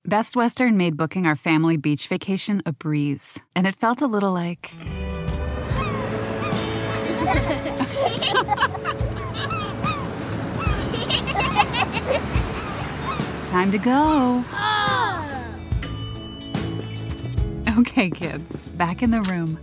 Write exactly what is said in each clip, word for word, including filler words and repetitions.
Best Western made booking our family beach vacation a breeze, and it felt a little like... Time to go. Oh. Okay, kids, back in the room.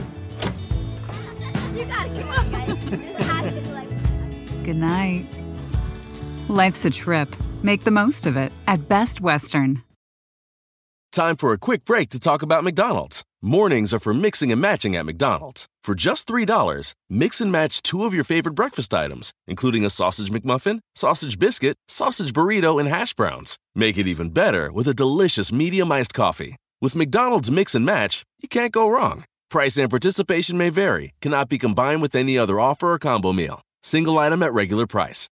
You gotta come on, guys. This has to be like... Good night. Life's a trip. Make the most of it at Best Western. Time for a quick break to talk about McDonald's. Mornings are for mixing and matching at McDonald's. For just three dollars, mix and match two of your favorite breakfast items, including a sausage McMuffin, sausage biscuit, sausage burrito, and hash browns. Make it even better with a delicious medium iced coffee. With McDonald's Mix and Match, you can't go wrong. Price and participation may vary, cannot be combined with any other offer or combo meal. Single item at regular price.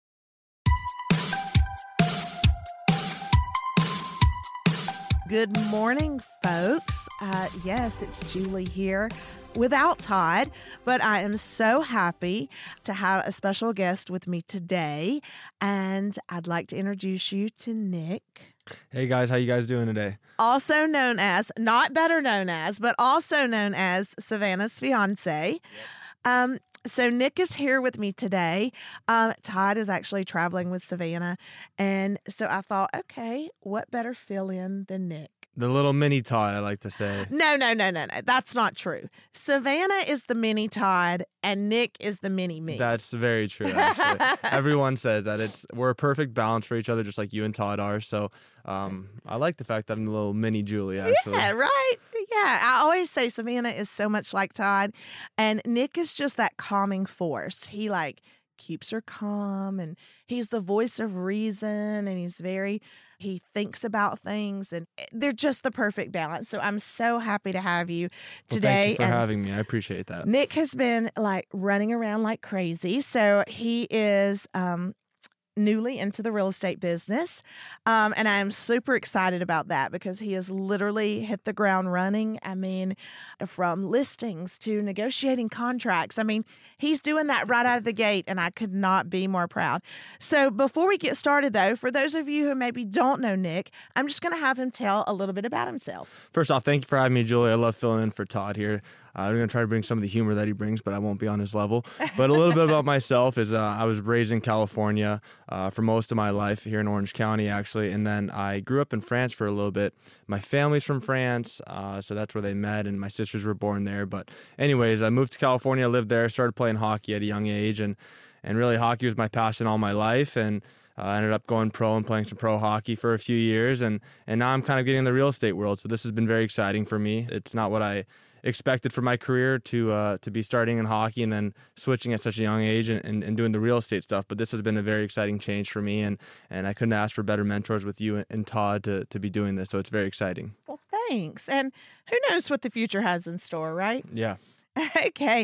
Good morning, folks. Uh, yes, it's Julie here without Todd, but I am so happy to have a special guest with me today, and I'd like to introduce you to Nick. Hey guys, how you guys doing today? Also known as, not better known as, but also known as Savannah's fiance. Um, so Nick is here with me today. Um, Todd is actually traveling with Savannah, and so I thought, okay, what better fill-in than Nick? The little mini Todd, I like to say. No, no, no, no, no. That's not true. Savannah is the mini Todd, and Nick is the mini me. That's very true, actually. Everyone says that. It's we're a perfect balance for each other, just like you and Todd are. So um, I like the fact that I'm the little mini Julie, actually. Yeah, right? Yeah. I always say Savannah is so much like Todd, and Nick is just that calming force. He, like, keeps her calm, and he's the voice of reason, and he's very... He thinks about things, and they're just the perfect balance. So I'm so happy to have you today. Well, thank you for and having me. I appreciate that. Nick has been like running around like crazy. So he is um, newly into the real estate business. Um, and I am super excited about that because he has literally hit the ground running. I mean, from listings to negotiating contracts. I mean, he's doing that right out of the gate, and I could not be more proud. So before we get started, though, for those of you who maybe don't know Nick, I'm just going to have him tell a little bit about himself. First off, thank you for having me, Julie. I love filling in for Todd here. Uh, I'm going to try to bring some of the humor that he brings, but I won't be on his level. But a little bit about myself is uh, I was raised in California uh, for most of my life, here in Orange County, actually. And then I grew up in France for a little bit. My family's from France, uh, so that's where they met, and my sisters were born there. But anyways, I moved to California, lived there, started playing hockey at a young age, and, and really hockey was my passion all my life. And I uh, ended up going pro and playing some pro hockey for a few years, and, and now I'm kind of getting in the real estate world. So this has been very exciting for me. It's not what I expected for my career to uh, to be starting in hockey and then switching at such a young age and, and, and doing the real estate stuff. But this has been a very exciting change for me, and, and I couldn't ask for better mentors with you and Todd to, to be doing this. So it's very exciting. Well, thanks. And who knows what the future has in store, right? Yeah. Okay,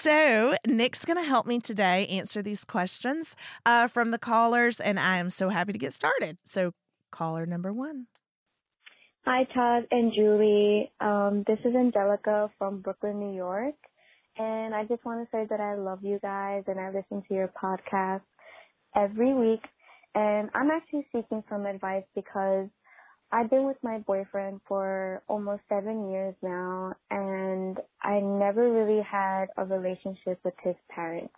so Nick's going to help me today answer these questions uh, from the callers, and I am so happy to get started. So caller number one. Hi, Todd and Julie. Um, this is Angelica from Brooklyn, New York. And I just want to say that I love you guys, and I listen to your podcast every week. And I'm actually seeking some advice because I've been with my boyfriend for almost seven years now, and I never really had a relationship with his parents.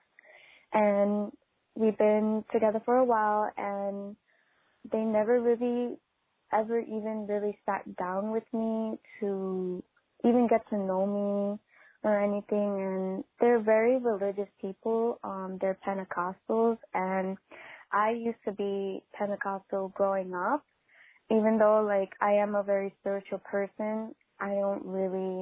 And we've been together for a while, and they never really ever even really sat down with me to even get to know me or anything. And they're very religious people. Um, they're Pentecostals, and I used to be Pentecostal growing up. Even though, like, I am a very spiritual person, I don't really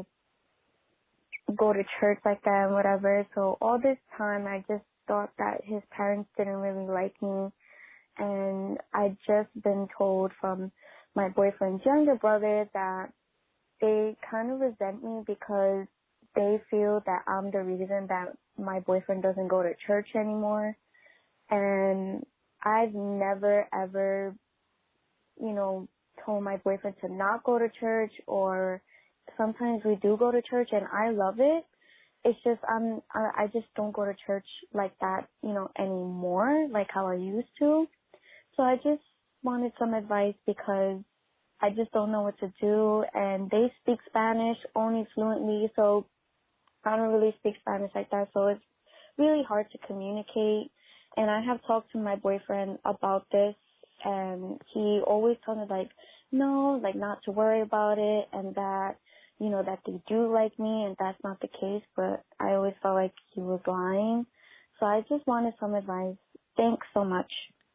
go to church like that and whatever. So all this time, I just thought that his parents didn't really like me. And I'd just been told from my boyfriend's younger brother that they kind of resent me because they feel that I'm the reason that my boyfriend doesn't go to church anymore. And I've never, ever, you know, told my boyfriend to not go to church, or sometimes we do go to church and I love it. It's just I'm I just don't go to church like that, you know, anymore, like how I used to. So I just wanted some advice because I just don't know what to do. And they speak Spanish only fluently, so I don't really speak Spanish like that. So it's really hard to communicate. And I have talked to my boyfriend about this, and he always told me, like, no, like, not to worry about it, and that, you know, that they do like me, and that's not the case. But I always felt like he was lying. So I just wanted some advice. Thanks so much.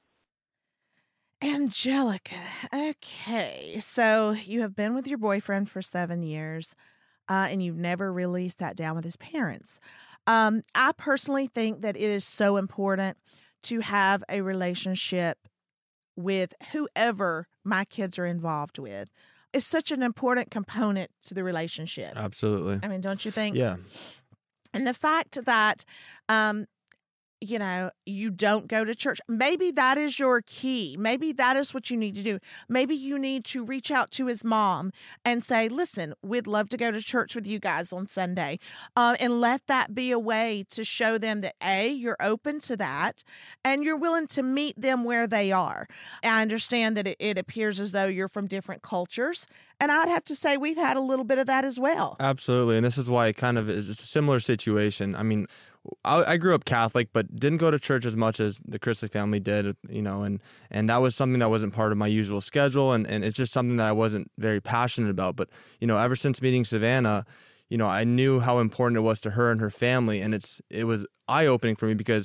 Angelica, okay. So you have been with your boyfriend for seven years, uh, and you've never really sat down with his parents. Um, I personally think that it is so important to have a relationship with whoever my kids are involved with. It's such an important component to the relationship. Absolutely. I mean, don't you think? Yeah. And the fact that, um, you know, you don't go to church, maybe that is your key. Maybe that is what you need to do. Maybe you need to reach out to his mom and say, listen, we'd love to go to church with you guys on Sunday. Uh, and let that be a way to show them that, A, you're open to that and you're willing to meet them where they are. I understand that it, it appears as though you're from different cultures. And I'd have to say we've had a little bit of that as well. Absolutely. And this is why it kind of is a similar situation. I mean, I, I grew up Catholic, but didn't go to church as much as the Chrisley family did, you know, and, and that was something that wasn't part of my usual schedule. And, and it's just something that I wasn't very passionate about. But, you know, ever since meeting Savannah, you know, I knew how important it was to her and her family. And it's it was eye-opening for me because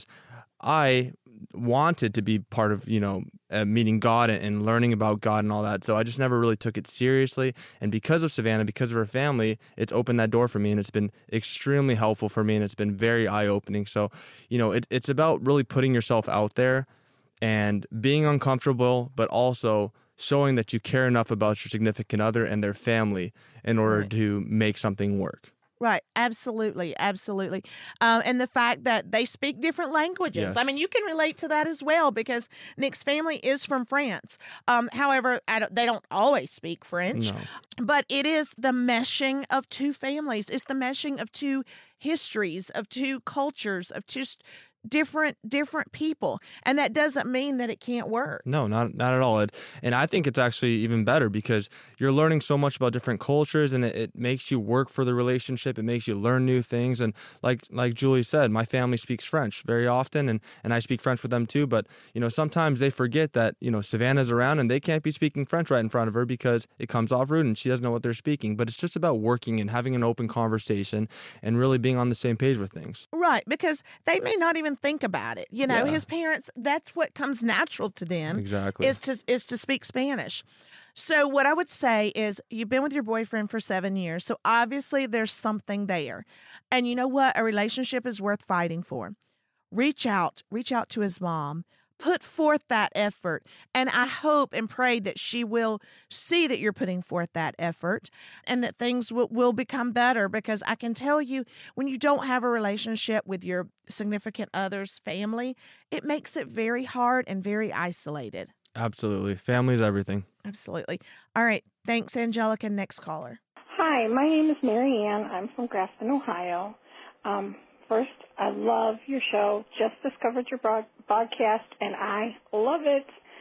I wanted to be part of, you know, uh, meeting God and, and learning about God and all that. So I just never really took it seriously. And because of Savannah, because of her family, it's opened that door for me, and it's been extremely helpful for me, and it's been very eye-opening. So, you know, it, it's about really putting yourself out there and being uncomfortable, but also showing that you care enough about your significant other and their family in order Right. to make something work. Right. Absolutely. Absolutely. Um, and the fact that they speak different languages. Yes. I mean, you can relate to that as well because Nick's family is from France. Um, however, I don't, they don't always speak French. No. But it is the meshing of two families. It's the meshing of two histories, of two cultures, of just different different people. And that doesn't mean that it can't work. No, not not at all. It, and I think it's actually even better because you're learning so much about different cultures, and it, it makes you work for the relationship. It makes you learn new things. And like like Julie said, my family speaks French very often, and, and I speak French with them too. But, you know, sometimes they forget that, you know, Savannah's around and they can't be speaking French right in front of her because it comes off rude and she doesn't know what they're speaking. But it's just about working and having an open conversation and really being on the same page with things. Right, because they may not even think about it. You know, Yeah. his parents, that's what comes natural to them. Exactly. Is to is to speak Spanish. So what I would say is you've been with your boyfriend for seven years. So obviously there's something there. And you know what? A relationship is worth fighting for. Reach out, reach out to his mom. Put forth that effort. And I hope and pray that she will see that you're putting forth that effort and that things will, will become better, because I can tell you, when you don't have a relationship with your significant other's family, it makes it very hard and very isolated. Absolutely. Family is everything. Absolutely. All right. Thanks, Angelica. Next caller. Hi, my name is Mary Ann. I'm from Grafton, Ohio. Um, first, I love your show. Just discovered your broad- podcast, and I love it.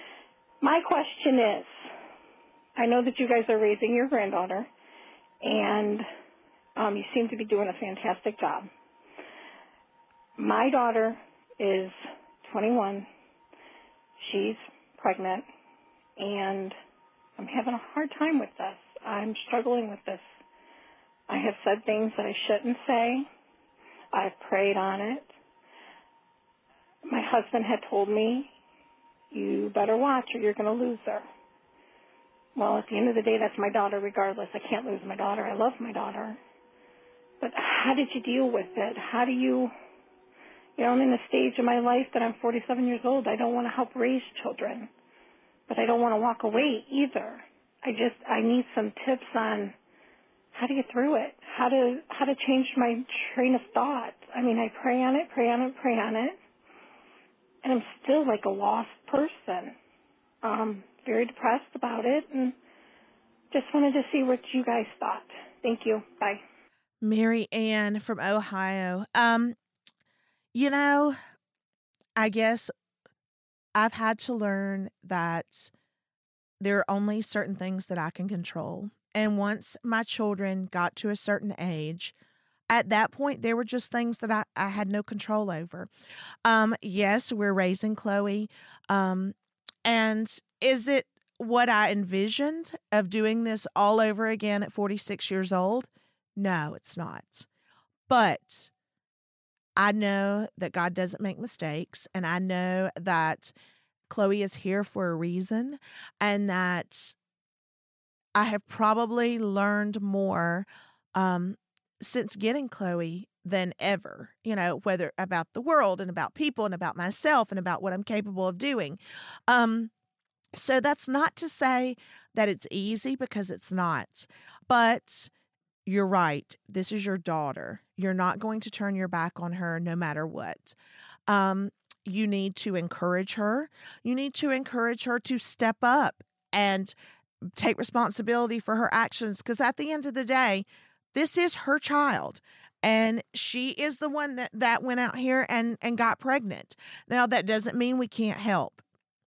My question is, I know that you guys are raising your granddaughter, and um, you seem to be doing a fantastic job. My daughter is twenty-one. She's pregnant, and I'm having a hard time with this. I'm struggling with this. I have said things that I shouldn't say. I've prayed on it. My husband had told me, you better watch or you're going to lose her. Well, at the end of the day, that's my daughter regardless. I can't lose my daughter. I love my daughter. But how did you deal with it? How do you, you know, I'm in a stage of my life that I'm forty-seven years old. I don't want to help raise children, but I don't want to walk away either. I just, I need some tips on how to get through it, how to how to change my train of thought. I mean, I pray on it, pray on it, pray on it, and I'm still like a lost person. Um, very depressed about it, and just wanted to see what you guys thought. Thank you. Bye. Mary Ann from Ohio. Um, you know, I guess I've had to learn that there are only certain things that I can control. And once my children got to a certain age, at that point, there were just things that I, I had no control over. Um, yes, we're raising Chloe. Um, and is it what I envisioned of doing this all over again at forty-six years old? No, it's not. But I know that God doesn't make mistakes, and I know that Chloe is here for a reason, and that I have probably learned more um, since getting Chloe than ever, you know, whether about the world and about people and about myself and about what I'm capable of doing. Um, so that's not to say that it's easy, because it's not. But you're right. This is your daughter. You're not going to turn your back on her no matter what. Um, you need to encourage her. You need to encourage her to step up and take responsibility for her actions, because at the end of the day, this is her child, and she is the one that, that went out here and, and got pregnant. Now, that doesn't mean we can't help,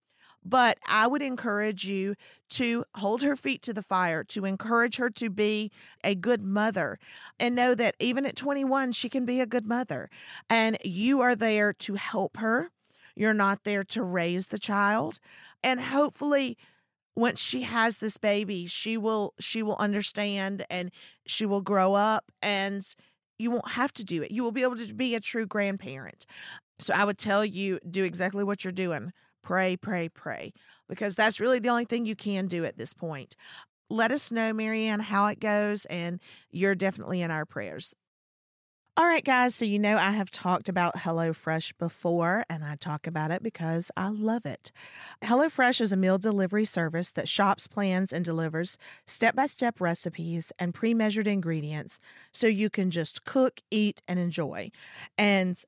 but I would encourage you to hold her feet to the fire, to encourage her to be a good mother, and know that even at twenty-one, she can be a good mother, and you are there to help her. You're not there to raise the child, and hopefully once she has this baby, she will she will understand, and she will grow up, and you won't have to do it. You will be able to be a true grandparent. So I would tell you, do exactly what you're doing. Pray, pray, pray, because that's really the only thing you can do at this point. Let us know, Marianne, how it goes, and you're definitely in our prayers. All right, guys, so you know I have talked about HelloFresh before, and I talk about it because I love it. HelloFresh is a meal delivery service that shops, plans, and delivers step-by-step recipes and pre-measured ingredients so you can just cook, eat, and enjoy. And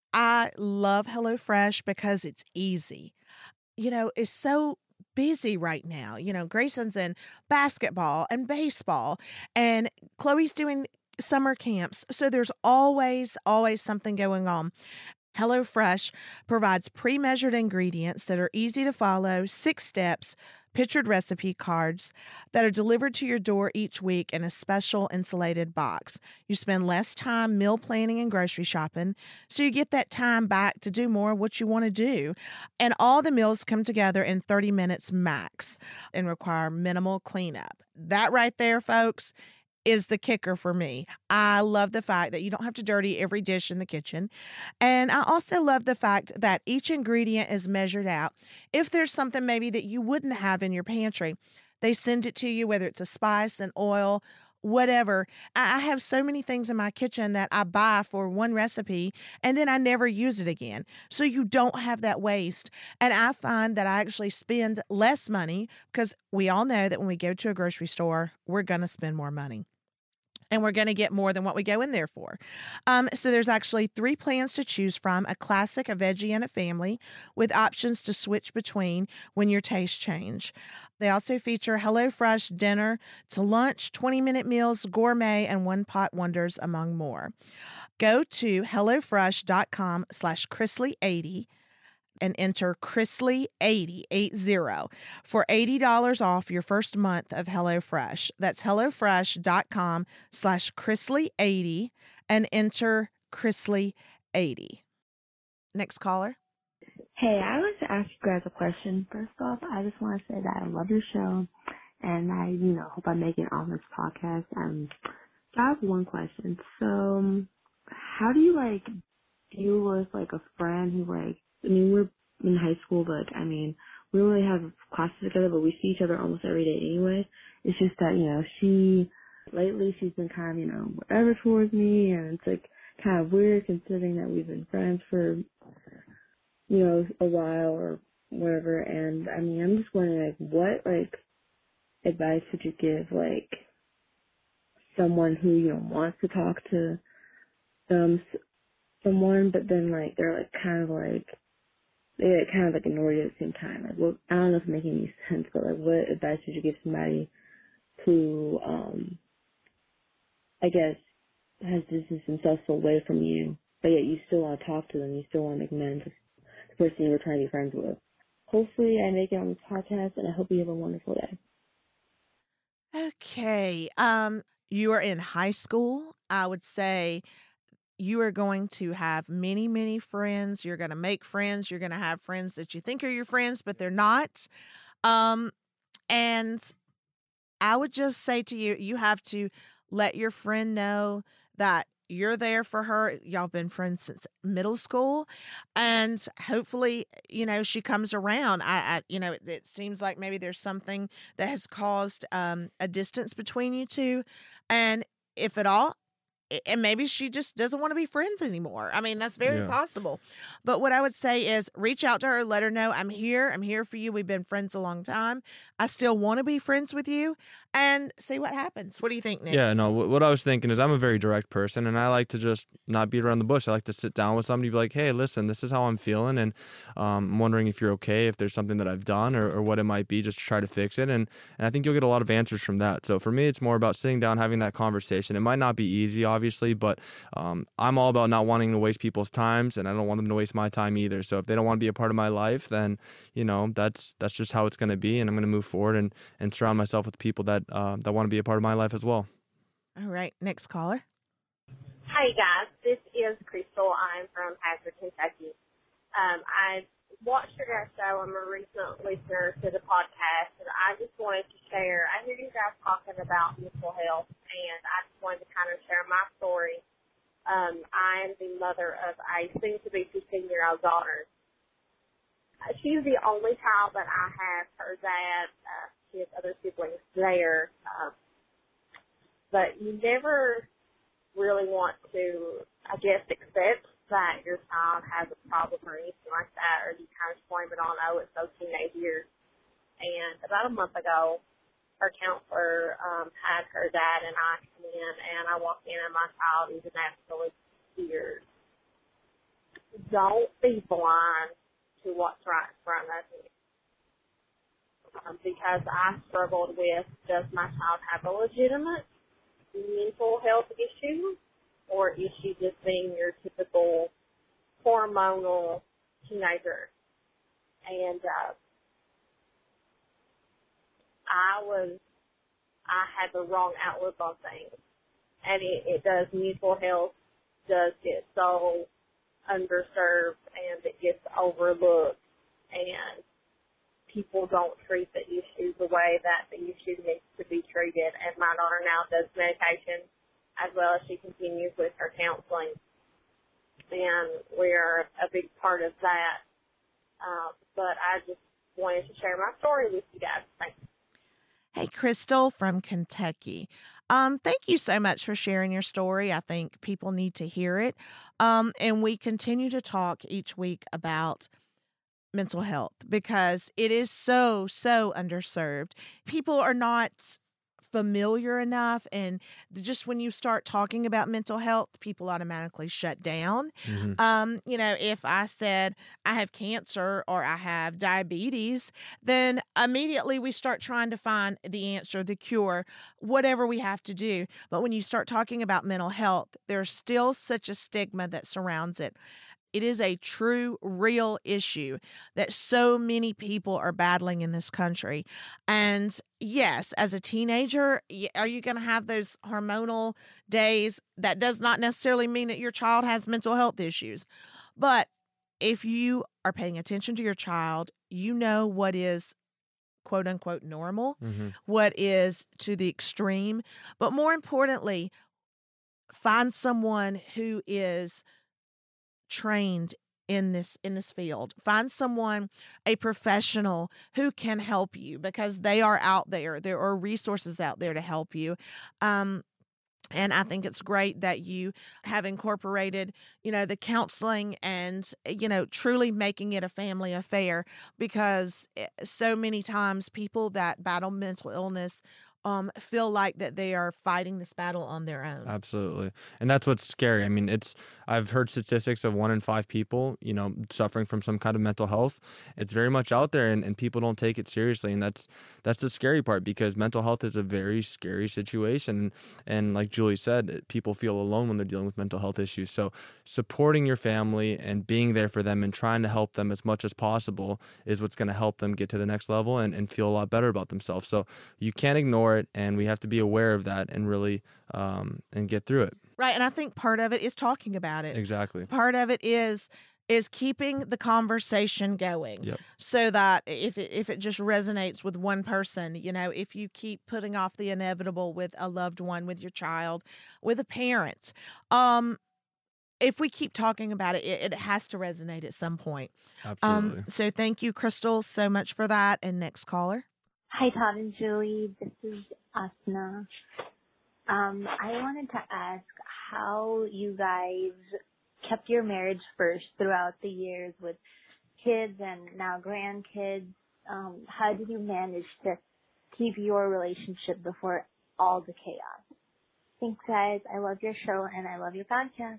I love HelloFresh because it's easy. You know, it's so busy right now. You know, Grayson's in basketball and baseball, and Chloe's doing summer camps. So there's always, always something going on. HelloFresh provides pre-measured ingredients that are easy to follow, six steps, pictured recipe cards that are delivered to your door each week in a special insulated box. You spend less time meal planning and grocery shopping, so you get that time back to do more of what you want to do. And all the meals come together in thirty minutes max and require minimal cleanup. That right there, folks, is the kicker for me. I love the fact that you don't have to dirty every dish in the kitchen. And I also love the fact that each ingredient is measured out. If there's something maybe that you wouldn't have in your pantry, they send it to you, whether it's a spice, an oil, whatever. I have so many things in my kitchen that I buy for one recipe and then I never use it again. So you don't have that waste. And I find that I actually spend less money, because we all know that when we go to a grocery store, we're going to spend more money. And we're going to get more than what we go in there for. Um, so there's actually three plans to choose from: a classic, a veggie, and a family, with options to switch between when your tastes change. They also feature HelloFresh dinner to lunch, twenty-minute meals, gourmet, and one-pot wonders, among more. Go to HelloFresh.com slash Chrisley80 and enter Chrisley eighty, eight zero, for eighty dollars off your first month of HelloFresh. That's HelloFresh.com slash Chrisley80 and enter Chrisley eighty. Next caller. Hey, I wanted to ask you guys a question. First off, I just want to say that I love your show, and I, you know, hope I make it on this podcast. Um, I have one question. So, um, how do you, like, deal with, like, a friend who, like, I mean, we're in high school, but, I mean, we don't really have classes together, but we see each other almost every day anyway. It's just that, you know, she, lately she's been kind of, you know, whatever towards me, and it's, like, kind of weird considering that we've been friends for, you know, a while or whatever. And, I mean, I'm just wondering, like, what, like, advice would you give, like, someone who, you know, wants to talk to um someone, but then, like, they're, like, kind of, like, they like, kind of, like, ignore you at the same time. Like, well, I don't know if it's making any sense, but, like, what advice would you give somebody who, um, I guess, has distanced themselves away from you, but yet you still want to talk to them, you still want to make amends with the person you were trying to be friends with? hopefully I make it on this podcast, and I hope you have a wonderful day. Okay. Um, you are in high school. I would say you are going to have many, many friends. You're going to make friends. You're going to have friends that you think are your friends, but they're not. Um, and I would just say to you, you have to let your friend know that you're there for her. Y'all been friends since middle school, and hopefully, you know, she comes around. I, I you know, it, it seems like maybe there's something that has caused um, a distance between you two, and if at all, and maybe she just doesn't want to be friends anymore. I mean, that's very Yeah. possible. But what I would say is reach out to her, let her know I'm here. I'm here for you. We've been friends a long time. I still want to be friends with you, and see what happens. What do you think, Nick? Yeah, no, wh- what I was thinking is I'm a very direct person, and I like to just not beat around the bush. I like to sit down with somebody, be like, hey, listen, this is how I'm feeling, and um, I'm wondering if you're okay, if there's something that I've done or, or what it might be, just to try to fix it. And, and I think you'll get a lot of answers from that. So for me, it's more about sitting down, having that conversation. It might not be easy, obviously, but um, I'm all about not wanting to waste people's times, and I don't want them to waste my time either. So if they don't want to be a part of my life, then, you know, that's that's just how it's going to be, and I'm going to move forward and, and surround myself with people that uh, that want to be a part of my life as well. All right, next caller. Hi, guys. This is Crystal. I'm from Hazard, Kentucky. Um, I watched your guys' show. I'm a recent listener to the podcast, and I just wanted to share. I hear you guys talking about mental health, and I just wanted to kind of share my story. Um, I am the mother of a soon-to-be fifteen-year-old daughter. Uh, she's the only child that I have. Her dad, uh, she has other siblings there, um, but you never really want to, I guess, accept that your child has a problem or anything like that, or you kind of blame it on, oh, it's those teenage years. And about a month ago, her counselor um, had her dad and I come in, and I walk in, and my child is in absolute tears. Don't be blind to what's right in front of you. Um, because I struggled with, does my child have a legitimate mental health issue, or is she just being your typical hormonal teenager? And uh, I was, I had the wrong outlook on things. And it, it does, mental health does get so underserved, and it gets overlooked, and people don't treat the issue the way that the issue needs to be treated. And my daughter now does medication as well as she continues with her counseling. And we're a big part of that. Um, but I just wanted to share my story with you guys. Thanks. Hey, Crystal from Kentucky. Um, thank you so much for sharing your story. I think people need to hear it. Um, and we continue to talk each week about mental health because it is so, so underserved. People are not familiar enough, and just when you start talking about mental health, people automatically shut down. Mm-hmm. Um, you know, if I said I have cancer or I have diabetes, then immediately we start trying to find the answer, the cure, whatever we have to do. But when you start talking about mental health, there's still such a stigma that surrounds it. It is a true, real issue that so many people are battling in this country. And yes, as a teenager, are you going to have those hormonal days? That does not necessarily mean that your child has mental health issues. But if you are paying attention to your child, you know what is quote unquote normal, mm-hmm. what is to the extreme. But more importantly, find someone who is trained in this in this field. Find someone, a professional who can help you, because they are out there. There are resources out there to help you. Um, and I think it's great that you have incorporated, you know, the counseling and, you know, truly making it a family affair, because so many times people that battle mental illness um, feel like that they are fighting this battle on their own. Absolutely. And that's what's scary. I mean, it's, I've heard statistics of one in five people, you know, suffering from some kind of mental health. It's very much out there, and, and people don't take it seriously. And that's, that's the scary part, because mental health is a very scary situation. And like Julie said, people feel alone when they're dealing with mental health issues. So supporting your family and being there for them and trying to help them as much as possible is what's going to help them get to the next level and, and feel a lot better about themselves. So you can't ignore it, and we have to be aware of that and really um, and get through it. Right. And I think part of it is talking about it. Exactly. Part of it is is keeping the conversation going. Yep. So that if it, if it just resonates with one person, you know, if you keep putting off the inevitable with a loved one, with your child, with a parent, um, if we keep talking about it, it, it has to resonate at some point. Absolutely. Um, so thank you, Crystal, so much for that. And next caller. Hi, Todd and Julie. This is Asna. Um, I wanted to ask how you guys kept your marriage first throughout the years with kids and now grandkids. Um, how did you manage to keep your relationship before all the chaos? Thanks, guys. I love your show and I love your podcast.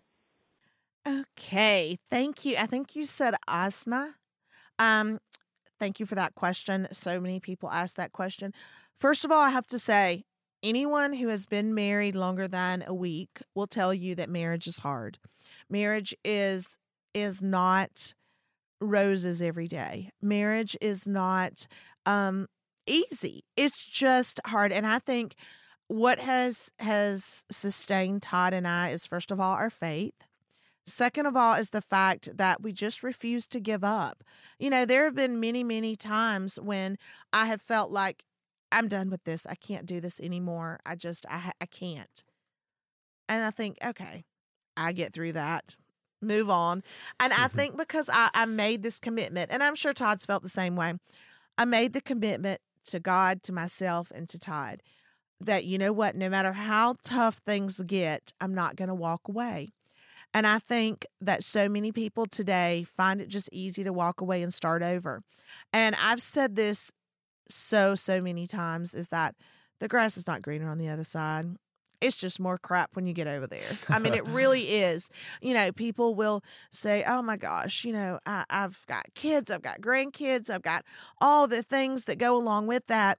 Okay. Thank you. I think you said Asna. Um, thank you for that question. So many people ask that question. First of all, I have to say, anyone who has been married longer than a week will tell you that marriage is hard. Marriage is is not roses every day. Marriage is not um, easy. It's just hard. And I think what has has sustained Todd and I is, first of all, our faith. Second of all is the fact that we just refuse to give up. You know, there have been many, many times when I have felt like, I'm done with this. I can't do this anymore. I just, I, I can't. And I think, okay, I get through that. Move on. And I think because I, I made this commitment, and I'm sure Todd's felt the same way, I made the commitment to God, to myself, and to Todd that, you know what, no matter how tough things get, I'm not going to walk away. And I think that so many people today find it just easy to walk away and start over. And I've said this so, so many times, is that the grass is not greener on the other side. It's just more crap when you get over there. I mean, it really is. You know, people will say, oh my gosh, you know, I, I've got kids, I've got grandkids, I've got all the things that go along with that.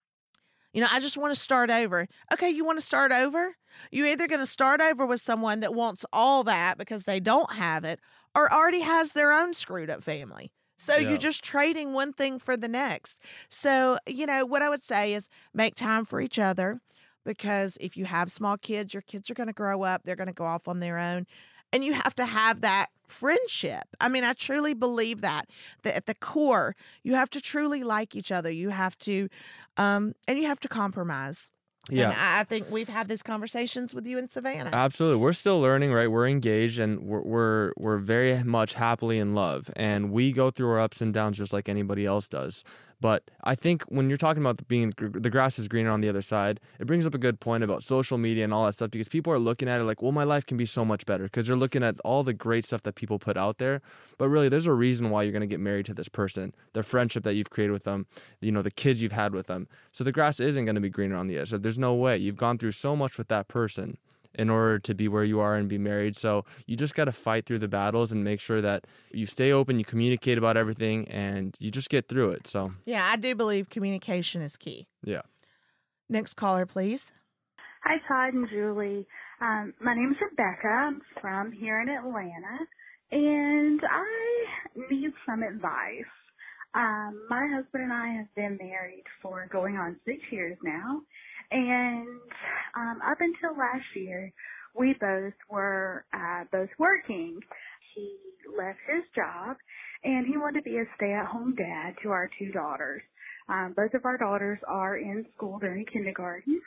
You know, I just want to start over. Okay, you want to start over? You're either going to start over with someone that wants all that because they don't have it, or already has their own screwed up family. So Yeah. you're just trading one thing for the next. So, you know, what I would say is make time for each other, because if you have small kids, your kids are going to grow up. They're going to go off on their own. And you have to have that friendship. I mean, I truly believe that, that at the core, you have to truly like each other. You have to, um, and you have to compromise. Yeah. And I I think we've had these conversations with you in Savannah. Absolutely. We're still learning, right? We're engaged, and we're, we're we're very much happily in love, and we go through our ups and downs just like anybody else does. But I think when you're talking about the being the grass is greener on the other side, it brings up a good point about social media and all that stuff, because people are looking at it like, well, my life can be so much better, because they're looking at all the great stuff that people put out there. But really, there's a reason why you're going to get married to this person, the friendship that you've created with them, you know, the kids you've had with them. So the grass isn't going to be greener on the other side. There's no way. You've gone through so much with that person in order to be where you are and be married. So you just got to fight through the battles and make sure that you stay open, you communicate about everything, and you just get through it. So Yeah, I do believe communication is key. yeah. Next caller, please. Hi, Todd and Julie. Um, my name is Rebecca. I'm from here in Atlanta, and I need some advice. Um, my husband and I have been married for going on six years now, and um, up until last year, we both were uh, both working. He left his job, and he wanted to be a stay-at-home dad to our two daughters. Um, both of our daughters are in school. They're in kindergarten.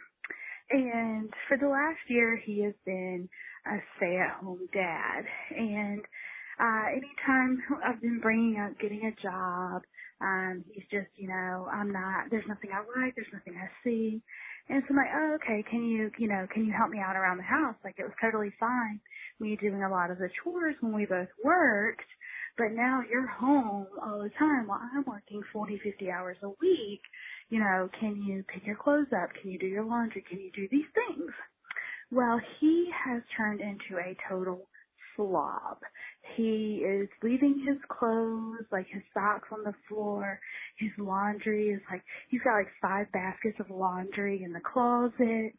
And for the last year, he has been a stay-at-home dad. And uh, anytime I've been bringing up getting a job, um, he's just, you know, I'm not, there's nothing I like, there's nothing I see. And so I'm like, oh, okay, can you, you know, can you help me out around the house? Like, it was totally fine me doing a lot of the chores when we both worked. but now you're home all the time while I'm working forty, fifty hours a week. You know, can you pick your clothes up? Can you do your laundry? Can you do these things? Well, he has turned into a total slob. He is leaving his clothes, like his socks on the floor. His laundry is like, he's got like five baskets of laundry in the closet.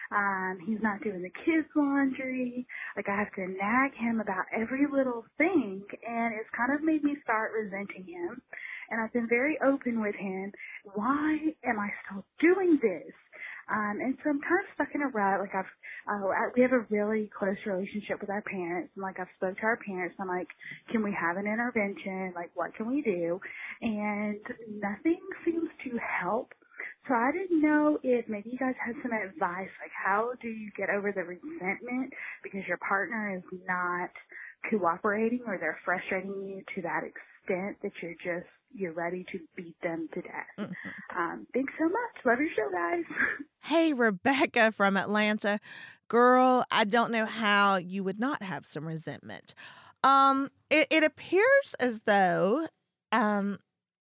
Um, he's not doing the kids' laundry. Like, I have to nag him about every little thing, and it's kind of made me start resenting him. And I've been very open with him. Why am I still doing this? Um, and so I'm kind of stuck in a rut. Like, I've, uh, we have a really close relationship with our parents. And, like, I've spoke to our parents. I'm like, can we have an intervention? Like, what can we do? And nothing seems to help. So I didn't know if maybe you guys had some advice, like how do you get over the resentment because your partner is not cooperating or they're frustrating you to that extent that you're just, you're ready to beat them to death. Mm-hmm. Um, thanks so much. Love your show, guys. Hey, Rebecca from Atlanta. Girl, I don't know how you would not have some resentment. Um, it, it appears as though um,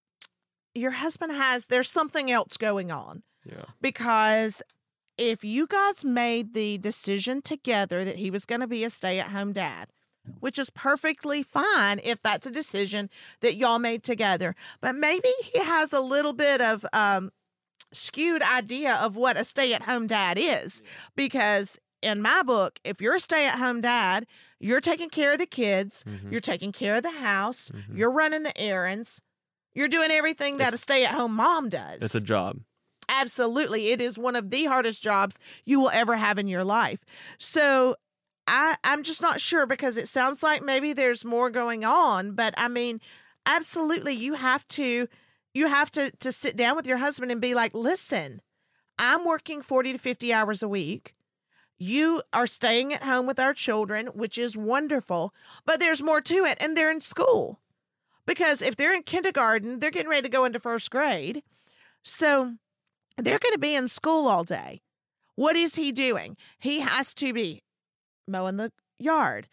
your husband has, there's something else going on. Yeah. Because if you guys made the decision together that he was going to be a stay-at-home dad, which is perfectly fine if that's a decision that y'all made together, but maybe he has a little bit of um, skewed idea of what a stay-at-home dad is. Because in my book, if you're a stay-at-home dad, you're taking care of the kids, mm-hmm. you're taking care of the house, mm-hmm. you're running the errands, you're doing everything that it's, a stay-at-home mom does. It's a job. Absolutely. It is one of the hardest jobs you will ever have in your life. So I, I'm just not sure because it sounds like maybe there's more going on. But I mean, absolutely, you have to you have to, to sit down with your husband and be like, listen, I'm working forty to fifty hours a week. You are staying at home with our children, which is wonderful. But there's more to it. And they're in school. Because if they're in kindergarten, they're getting ready to go into first grade. So they're going to be in school all day. What is he doing? He has to be mowing the yard,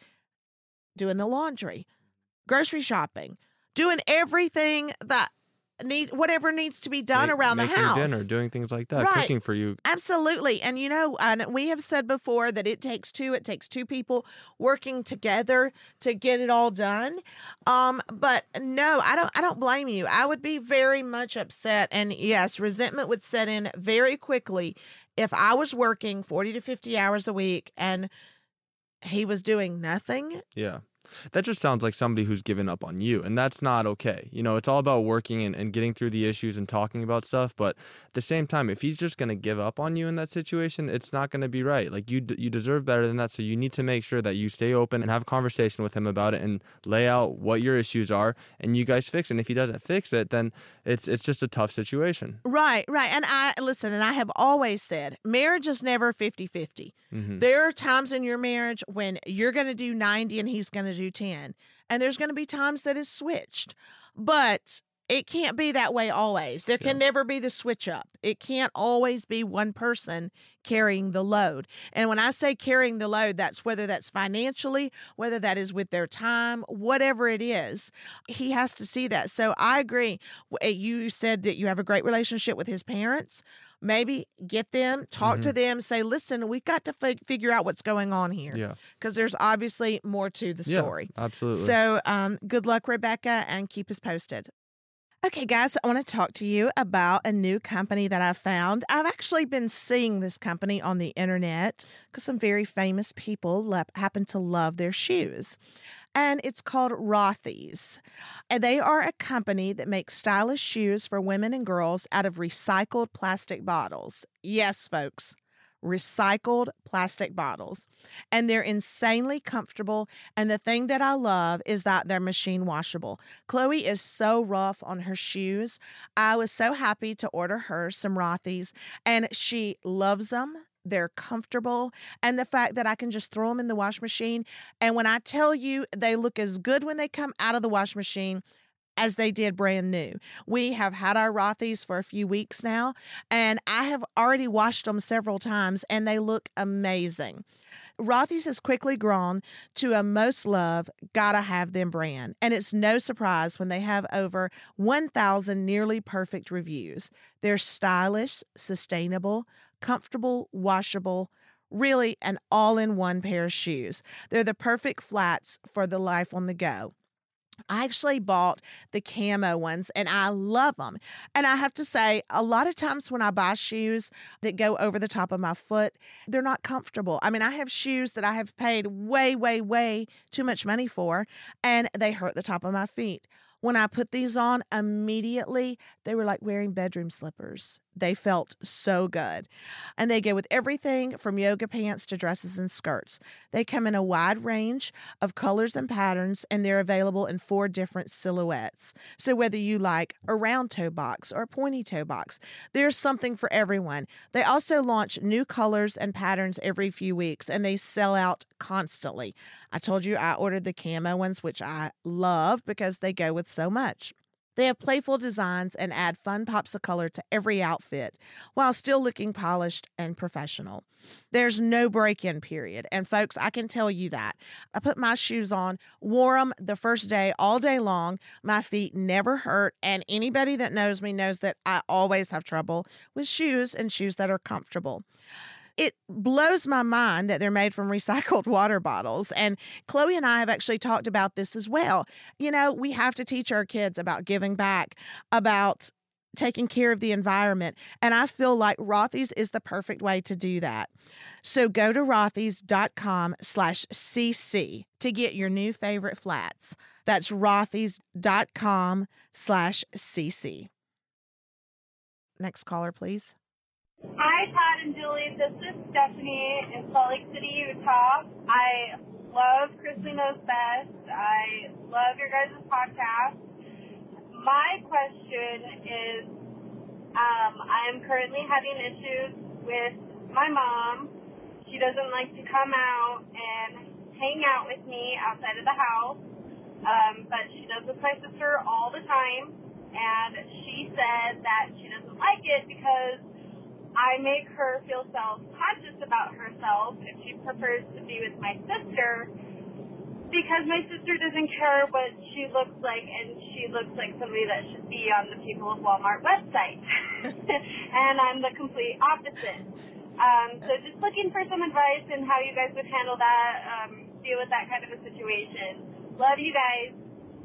doing the laundry, grocery shopping, doing everything that needs, whatever needs to be done Make, around the house. Making dinner, doing things like that, right. Cooking for you. Absolutely. And, you know, and we have said before that it takes two, it takes two people working together to get it all done. Um, but no, I don't, I don't blame you. I would be very much upset. And yes, resentment would set in very quickly if I was working forty to fifty hours a week and he was doing nothing. Yeah. That just sounds like somebody who's given up on you, and that's not okay. You know, it's all about working and, and getting through the issues and talking about stuff, but at the same time, if he's just going to give up on you in that situation, it's not going to be right. Like, you d- you deserve better than that, so you need to make sure that you stay open and have a conversation with him about it and lay out what your issues are, and you guys fix it. And if he doesn't fix it, then it's it's just a tough situation. Right, right. And I, listen, and I have always said, marriage is never fifty-fifty. Mm-hmm. There are times in your marriage when you're going to do ninety and he's going to do ten. And there's going to be times that it's switched. But it can't be that way always. There can yeah. never be the switch up. It can't always be one person carrying the load. And when I say carrying the load, that's whether that's financially, whether that is with their time, whatever it is, he has to see that. So I agree. You said that you have a great relationship with his parents. Maybe get them, talk mm-hmm. to them, say, listen, we've got to f- figure out what's going on here. Yeah. Because there's obviously more to the story. Yeah, absolutely. So um, good luck, Rebecca, and keep us posted. Okay, guys, I want to talk to you about a new company that I found. I've actually been seeing this company on the internet because some very famous people le- happen to love their shoes. And it's called Rothy's. And they are a company that makes stylish shoes for women and girls out of recycled plastic bottles. Yes, folks. Recycled plastic bottles. And they're insanely comfortable. And the thing that I love is that they're machine washable. Chloe is so rough on her shoes. I was so happy to order her some Rothy's, and she loves them. They're comfortable. And the fact that I can just throw them in the wash machine. And when I tell you they look as good when they come out of the wash machine as they did brand new. We have had our Rothy's for a few weeks now, and I have already washed them several times, and they look amazing. Rothy's has quickly grown to a most loved, gotta have them brand, and it's no surprise when they have over one thousand nearly perfect reviews. They're stylish, sustainable, comfortable, washable, really an all-in-one pair of shoes. They're the perfect flats for the life on the go. I actually bought the camo ones and I love them. And I have to say, a lot of times when I buy shoes that go over the top of my foot, they're not comfortable. I mean, I have shoes that I have paid way, way, way too much money for, and they hurt the top of my feet. When I put these on, immediately they were like wearing bedroom slippers. They felt so good. And they go with everything from yoga pants to dresses and skirts. They come in a wide range of colors and patterns, and they're available in four different silhouettes. So whether you like a round toe box or a pointy toe box, there's something for everyone. They also launch new colors and patterns every few weeks, and they sell out constantly. I told you I ordered the camo ones, which I love because they go with so much. They have playful designs and add fun pops of color to every outfit while still looking polished and professional. There's no break-in period. And folks, I can tell you that. I put my shoes on, wore them the first day all day long. My feet never hurt. And anybody that knows me knows that I always have trouble with shoes and shoes that are comfortable. It blows my mind that they're made from recycled water bottles. And Chloe and I have actually talked about this as well. You know, we have to teach our kids about giving back, about taking care of the environment. And I feel like Rothy's is the perfect way to do that. So go to rothys.com slash cc to get your new favorite flats. That's rothys.com slash cc. Next caller, please. Hi, Todd and Julie. This is Stephanie in Salt Lake City, Utah. I love Chrisley Knows Best. I love your guys' podcast. My question is, um, I am currently having issues with my mom. She doesn't like to come out and hang out with me outside of the house, um, but she does with my sister all the time. And she said that she doesn't like it because I make her feel self-conscious about herself if she prefers to be with my sister, because my sister doesn't care what she looks like, and she looks like somebody that should be on the People of Walmart website. And I'm the complete opposite. Um, so just looking for some advice on how you guys would handle that, um, deal with that kind of a situation. Love you guys.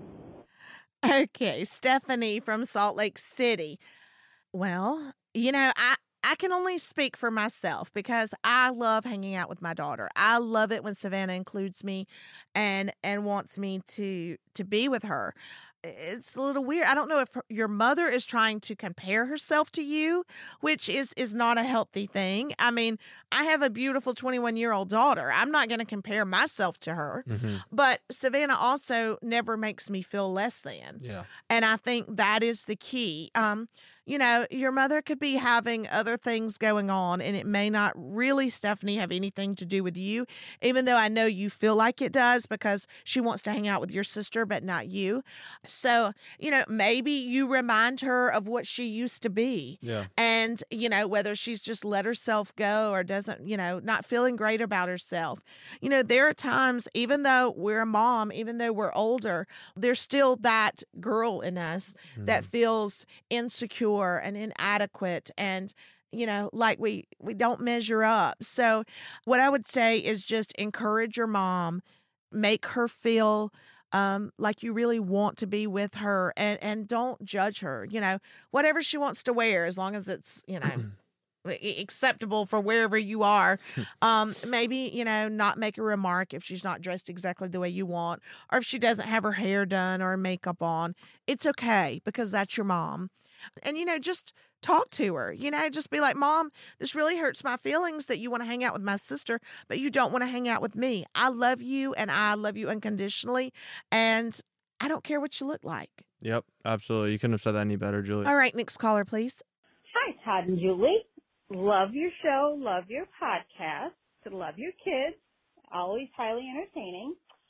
Okay, Stephanie from Salt Lake City. Well, you know, I I can only speak for myself because I love hanging out with my daughter. I love it when Savannah includes me and and wants me to to be with her. It's a little weird. I don't know if your mother is trying to compare herself to you, which is is not a healthy thing. I mean, I have a beautiful twenty-one-year-old daughter. I'm not going to compare myself to her. Mm-hmm. But Savannah also never makes me feel less than. Yeah. And I think that is the key. Um, you know, your mother could be having other things going on, and it may not really, Stephanie, have anything to do with you, even though I know you feel like it does because she wants to hang out with your sister, but not you. So, you know, maybe you remind her of what she used to be. Yeah. And, you know, whether she's just let herself go or doesn't, you know, not feeling great about herself. You know, there are times, even though we're a mom, even though we're older, there's still that girl in us mm. that feels insecure and inadequate and, you know, like we, we don't measure up. So what I would say is just encourage your mom, make her feel um, like you really want to be with her, and, and don't judge her, you know, whatever she wants to wear, as long as it's, you know, acceptable for wherever you are. Um, maybe, you know, not make a remark if she's not dressed exactly the way you want, or if she doesn't have her hair done or makeup on. It's okay because that's your mom. And, you know, just talk to her, you know, just be like, Mom, this really hurts my feelings that you want to hang out with my sister, but you don't want to hang out with me. I love you and I love you unconditionally. And I don't care what you look like. Yep, absolutely. You couldn't have said that any better, Julie. All right, next caller, please. Hi, Todd and Julie. Love your show. Love your podcast. Love your kids. Always highly entertaining.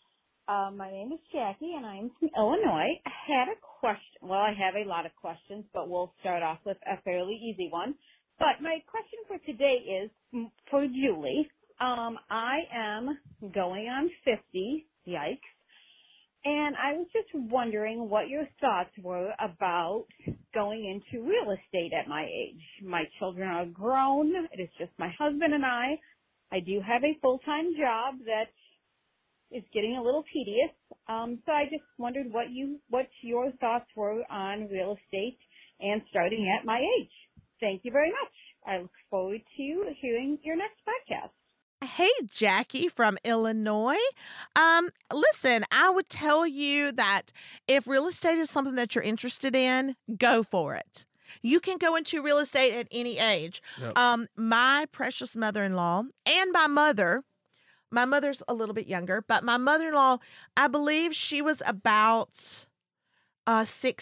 Uh, my name is Jackie, and I'm from Illinois. I had a question. Well, I have a lot of questions, but we'll start off with a fairly easy one. But my question for today is mm, for Julie. Um, I am going on fifty. Yikes. And I was just wondering what your thoughts were about going into real estate at my age. My children are grown. It is just my husband and I. I do have a full-time job that is getting a little tedious. Um, so I just wondered what you, what your thoughts were on real estate and starting at my age. Thank you very much. I look forward to hearing your next podcast. Hey, Jackie from Illinois. Um, listen, I would tell you that if real estate is something that you're interested in, go for it. You can go into real estate at any age. Yep. Um, my precious mother-in-law and my mother, my mother's a little bit younger, but my mother-in-law, I believe she was about uh,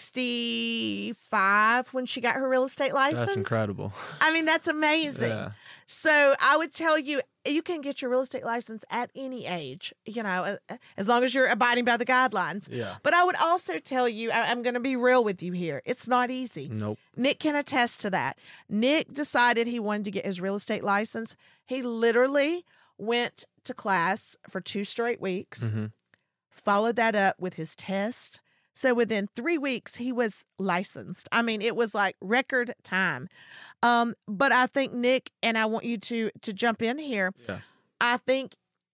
sixty-five when she got her real estate license. That's incredible. I mean, that's amazing. Yeah. So I would tell you, you can get your real estate license at any age, you know, as long as you're abiding by the guidelines. Yeah. But I would also tell you, I- I'm going to be real with you here. It's not easy. Nope. Nick can attest to that. Nick decided he wanted to get his real estate license. He literally went to class for two straight weeks, Mm-hmm. followed that up with his test. So within three weeks, he was licensed. I mean, it was like record time. Um, but I think, Nick, and I want you to to jump in here. Yeah. I think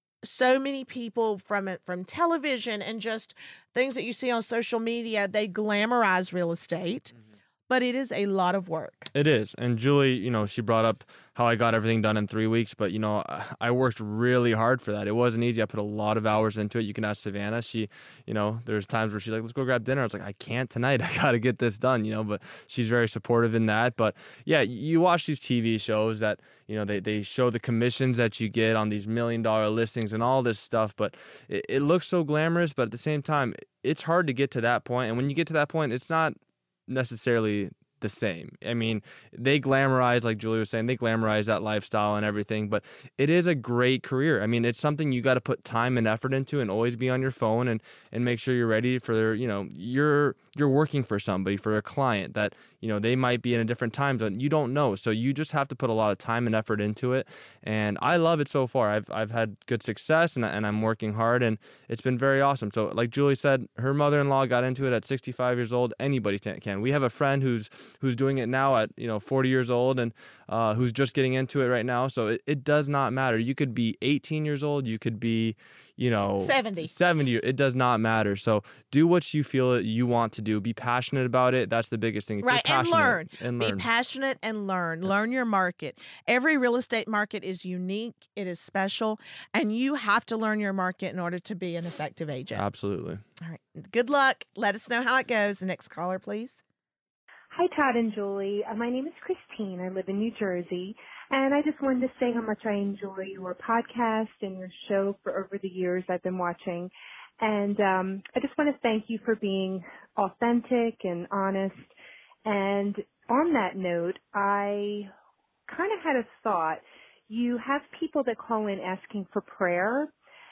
so many people from it, from television and just things that you see on social media, they glamorize real estate, mm-hmm. but it is a lot of work. It is. And Julie, you know, she brought up how I got everything done in three weeks, but, you know, I worked really hard for that. It wasn't easy. I put a lot of hours into it. You can ask Savannah. She, you know, there's times where she's like, let's go grab dinner. I was like, I can't tonight. I got to get this done, you know, but she's very supportive in that. But yeah, you watch these T V shows that, you know, they, they show the commissions that you get on these million dollar listings and all this stuff, but it, it looks so glamorous, but at the same time, it's hard to get to that point. And when you get to that point, it's not necessarily the same. I mean, they glamorize, like Julie was saying, they glamorize that lifestyle and everything, but it is a great career. I mean, it's something you got to put time and effort into and always be on your phone and, and make sure you're ready for their, you know, you're, you're working for somebody, for a client that, you know, they might be in a different time zone. You don't know. So you just have to put a lot of time and effort into it. And I love it so far. I've, I've had good success and, and I'm working hard and it's been very awesome. So like Julie said, her mother-in-law got into it at sixty-five years old. Anybody can. We have a friend who's, who's doing it now at, you know, forty years old and uh, who's just getting into it right now. So it, it does not matter. You could be eighteen years old. You could be, you know, seventy. seventy. It does not matter. So do what you feel you want to do. Be passionate about it. That's the biggest thing. If right. you're And learn. and Be learn. passionate and learn. Learn your market. Every real estate market is unique. It is special. And you have to learn your market in order to be an effective agent. Absolutely. All right. Good luck. Let us know how it goes. Next caller, please. Hi, Todd and Julie. Uh, my name is Christine. I live in New Jersey. And I just wanted to say how much I enjoy your podcast and your show for over the years I've been watching. And um, I just want to thank you for being authentic and honest. And on that note, I kind of had a thought. You have people that call in asking for prayer.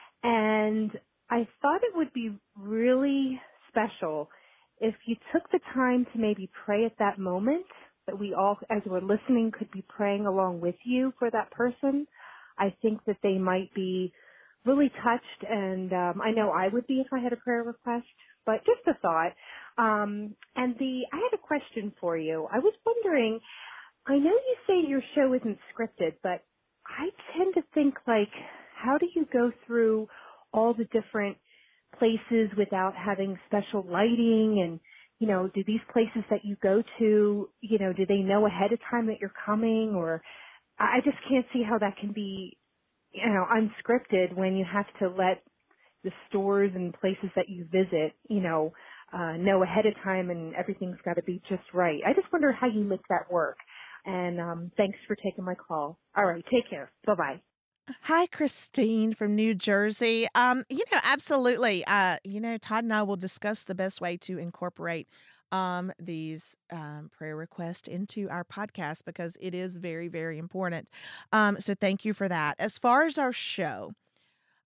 And I thought it would be really special if you took the time to maybe pray at that moment, that we all, as we're listening, could be praying along with you for that person. I think that they might be really touched, and um, I know I would be if I had a prayer request, but just a thought. Um, and the I had a question for you. I was wondering, I know you say your show isn't scripted, but I tend to think, like, how do you go through all the different places without having special lighting? And, you know, do these places that you go to, you know, do they know ahead of time that you're coming? Or I just can't see how that can be, you know, unscripted when you have to let the stores and places that you visit, you know, uh, know ahead of time and everything's got to be just right. I just wonder how you make that work. And um, thanks for taking my call. All right, take care. Bye-bye. Hi, Christine from New Jersey. Um, you know, absolutely. Uh, you know, Todd and I will discuss the best way to incorporate um, these um, prayer requests into our podcast because it is very, very important. Um, so thank you for that. As far as our show,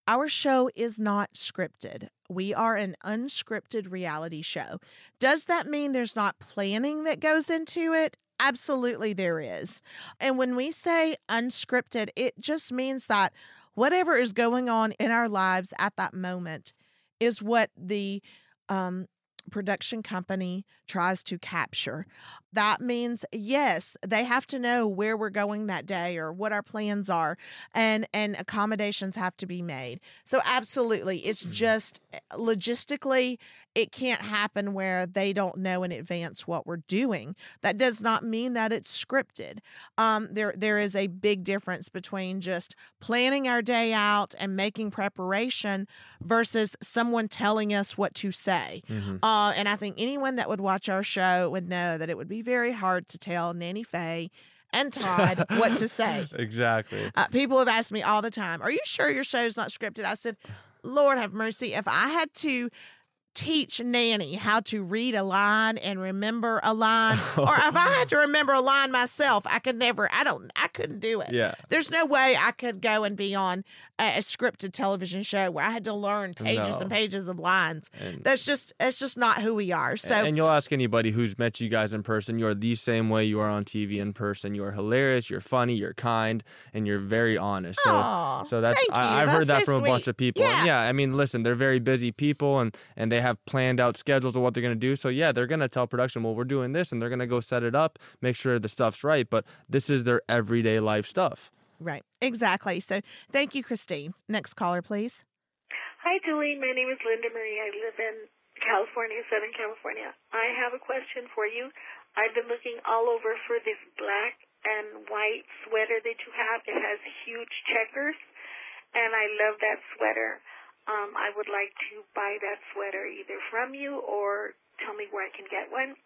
Our show is not scripted. We are an unscripted reality show. Does that mean there's not planning that goes into it? Absolutely there is. And when we say unscripted, it just means that whatever is going on in our lives at that moment is what the um, production company tries to capture. That means, yes, they have to know where we're going that day or what our plans are, and, and accommodations have to be made. So absolutely, it's just logistically, it can't happen where they don't know in advance what we're doing. That does not mean that it's scripted. Um, there, there is a big difference between just planning our day out and making preparation versus someone telling us what to say. Mm-hmm. Uh, and I think anyone that would watch our show would know that it would be very hard to tell Nanny Faye and Todd what to say. Exactly. Uh, people have asked me all the time, are you sure your show's not scripted? I said, Lord have mercy. If I had to teach Nanny how to read a line and remember a line, or if I had to remember a line myself, I could never, I don't, I couldn't do it. Yeah. There's no way I could go and be on a, a scripted television show where I had to learn pages No. and pages of lines. And- That's just, it's just not who we are. So, and you'll ask anybody who's met you guys in person, you're the same way you are on T V in person. You are hilarious, you're funny, you're kind, and you're very honest. So, Aw, so that's thank you. I, I've heard That's that so from a bunch sweet. of people. And Yeah. yeah, I mean, listen, they're very busy people, and and they have planned out schedules of what they're going to do. So yeah, they're going to tell production, well, we're doing this, and they're going to go set it up, make sure the stuff's right. But this is their everyday life stuff. right, exactly. So thank you, Christine. Next caller, please. Hi, Julie. My name is Linda Marie. I live in California, Southern California. I have a question for you. I've been looking all over for this black and white sweater that you have. It has huge checkers, and I love that sweater. Um, I would like to buy that sweater either from you or tell me where I can get one.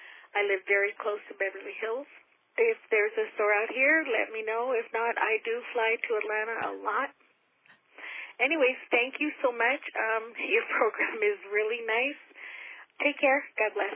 I live very close to Beverly Hills. If there's a store out here, let me know. If not, I do fly to Atlanta a lot. Anyways, thank you so much. Um, your program is really nice. Take care. God bless.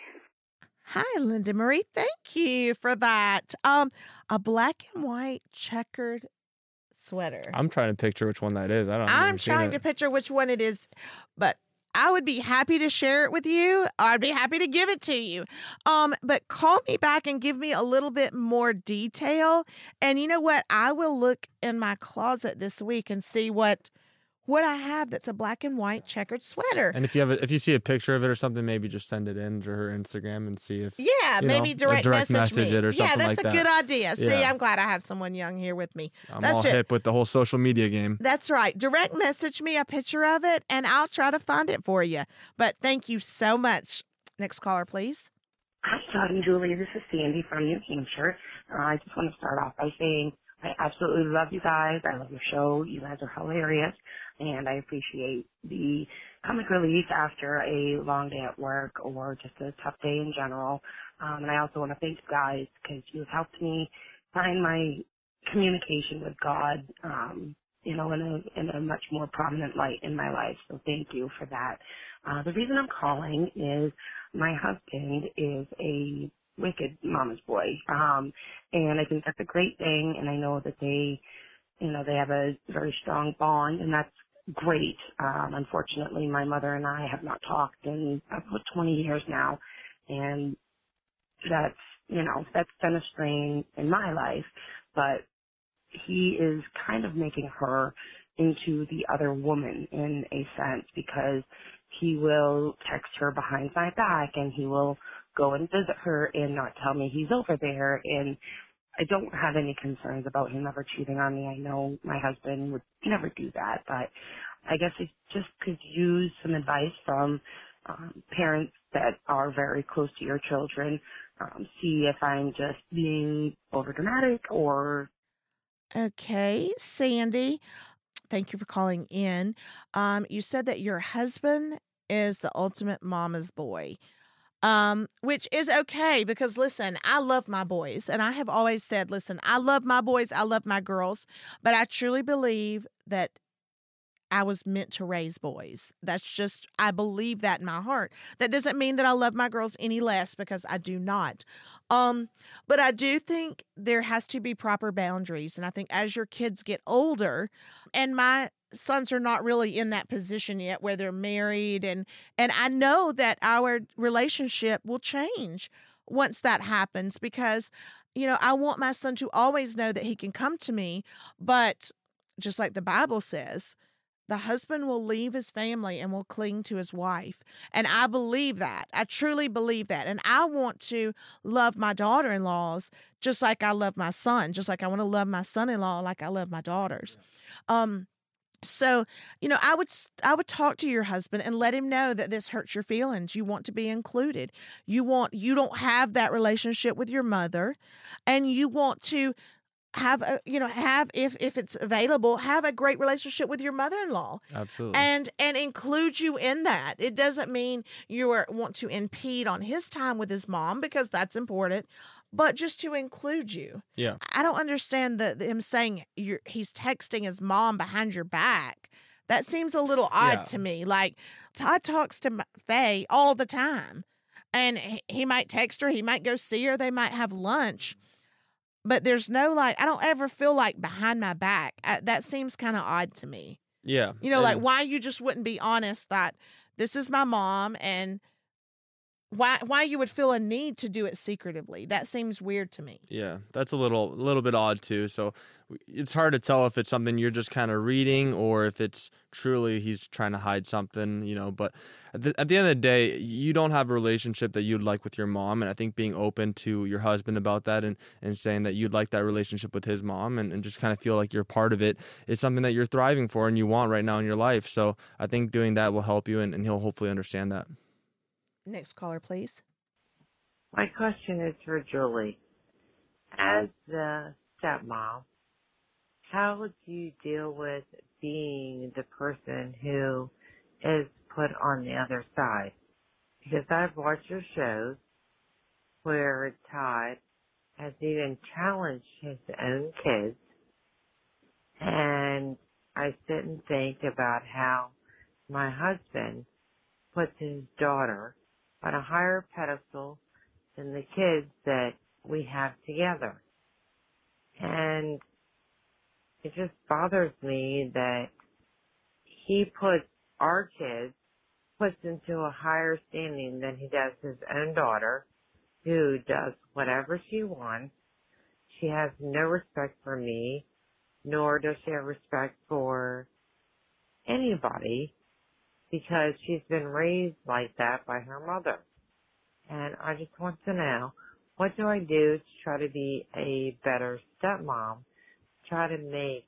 Bye. Hi, Linda Marie. Thank you for that. Um, a black and white checkered sweater. I'm trying to picture which one that is. I don't. I'm trying to picture which one it is, but I would be happy to share it with you. I'd be happy to give it to you. Um, but call me back and give me a little bit more detail. And you know what? I will look in my closet this week and see what what I have that's a black and white checkered sweater. And if you have a, if you see a picture of it or something, maybe just send it in to her Instagram and see if Yeah, you maybe know, direct, direct message, message me. it or yeah, something that's like a that. good idea. See, Yeah. I'm glad I have someone young here with me. I'm that's all it. hip with the whole social media game. That's right. Direct message me a picture of it, and I'll try to find it for you. But thank you so much. Next caller, please. Hi, Todd and Julie. This is Sandy from New Hampshire. Uh, I just want to start off by saying I absolutely love you guys. I love your show. You guys are hilarious, and I appreciate the comic relief after a long day at work or just a tough day in general. Um, and I also want to thank you guys because you've helped me find my communication with God, um, you know, in a in a much more prominent light in my life. So thank you for that. Uh, the reason I'm calling is my husband is a wicked mama's boy, um, and I think that's a great thing. And I know that they, you know, they have a very strong bond, and that's great. Um, unfortunately, my mother and I have not talked in about twenty years now, and that's, you know, that's been a strain in my life. But he is kind of making her into the other woman in a sense, because he will text her behind my back and he will go and visit her and not tell me he's over there. And I don't have any concerns about him ever cheating on me. I know my husband would never do that, but I guess I just could use some advice from um, parents that are very close to your children. Um, see if I'm just being overdramatic or... Okay, Sandy, thank you for calling in. Um, you said that your husband is the ultimate mama's boy, um, which is okay because, listen, I love my boys. And I have always said, listen, I love my boys, I love my girls, but I truly believe that I was meant to raise boys. That's just, I believe that in my heart. That doesn't mean that I love my girls any less, because I do not. Um, but I do think there has to be proper boundaries. And I think as your kids get older, and my sons are not really in that position yet where they're married. And, and I know that our relationship will change once that happens because, you know, I want my son to always know that he can come to me. But just like the Bible says, the husband will leave his family and will cling to his wife. And I believe that. I truly believe that. And I want to love my daughter-in-laws just like I love my son, just like I want to love my son-in-law like I love my daughters. Um, so, you know, I would I would talk to your husband and let him know that this hurts your feelings. You want to be included. You want you don't have that relationship with your mother, and you want to have a, you know, have, if, if it's available, have a great relationship with your mother-in-law. Absolutely. And, and include you in that. It doesn't mean you are, want to impede on his time with his mom because that's important, but just to include you. Yeah. I don't understand the, the him saying you're, he's texting his mom behind your back. That seems a little odd Yeah. to me. Like, Todd talks to Faye all the time, and he, he might text her, he might go see her, they might have lunch. But there's no, like, I don't ever feel like behind my back. I, that seems kind of odd to me. Yeah. You know, and- like why you just wouldn't be honest that this is my mom, and why why you would feel a need to do it secretively. That seems weird to me. Yeah, that's a little, a little bit odd too. So it's hard to tell if it's something you're just kind of reading or if it's truly he's trying to hide something, you know. But at the, at the end of the day, you don't have a relationship that you'd like with your mom. And I think being open to your husband about that and, and saying that you'd like that relationship with his mom and, and just kind of feel like you're part of it is something that you're thriving for and you want right now in your life. So I think doing that will help you, and, and he'll hopefully understand that. Next caller, please. My question is for Julie. As the stepmom, how would you deal with being the person who is put on the other side? Because I've watched your shows where Todd has even challenged his own kids, and I sit and think about how my husband puts his daughter on a higher pedestal than the kids that we have together. And it just bothers me that he puts our kids, puts into a higher standing than he does his own daughter, who does whatever she wants. She has no respect for me, nor does she have respect for anybody, because she's been raised like that by her mother. And I just want to know, what do I do to try to be a better stepmom, try to make